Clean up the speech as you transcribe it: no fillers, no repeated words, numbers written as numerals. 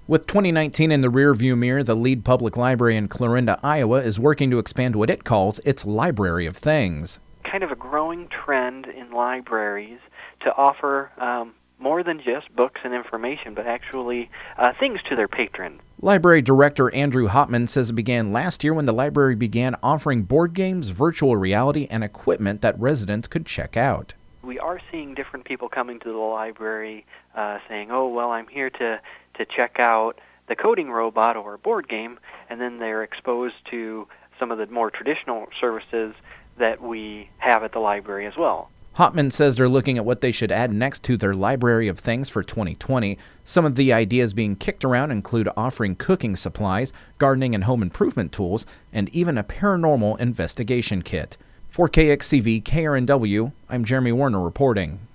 With 2019 in the rearview mirror, the Lead Public Library in Clarinda, Iowa is working to expand what it calls its Library of Things. Kind of a growing trend in libraries to offer more than just books and information, but actually things to their patrons. Library Director Andrew Hopman says it began last year when the library began offering board games, virtual reality, and equipment that residents could check out. We are seeing different people coming to the library saying, oh, well, I'm here to check out the coding robot or a board game, and then they're exposed to some of the more traditional services that we have at the library as well. Hopman says they're looking at what they should add next to their Library of Things for 2020. Some of the ideas being kicked around include offering cooking supplies, gardening and home improvement tools, and even a paranormal investigation kit. For KXCV KRNW, I'm Jeremy Warner reporting.